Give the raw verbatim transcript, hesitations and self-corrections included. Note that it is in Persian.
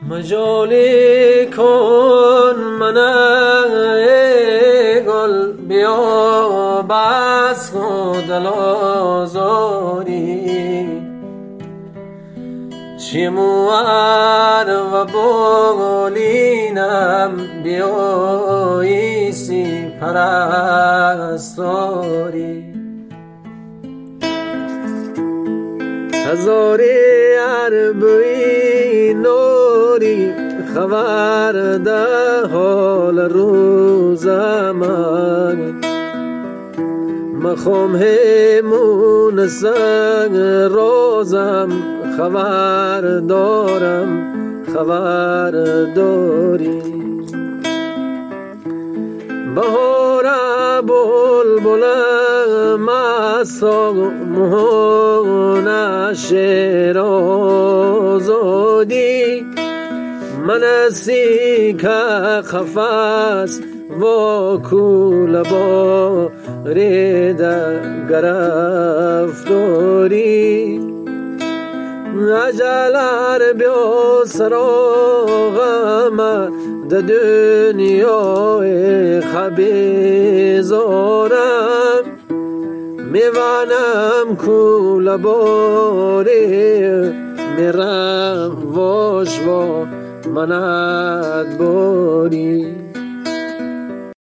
مجالی کن من ای گل بیا بس خود آزاری چیموار و بولینم بیاییسی پرستاری هزاری عربی نوری خبر ده حال روز من مخوم همون سنگ روزم خبر دارم خبر داری بهار بلبل مست مهونش آزادی منسی که قفس و کول با ریده گرفتاری اجلر بیا سراغم ده دنیای خبیزارم میوانم کول باری میرم واش و منت باری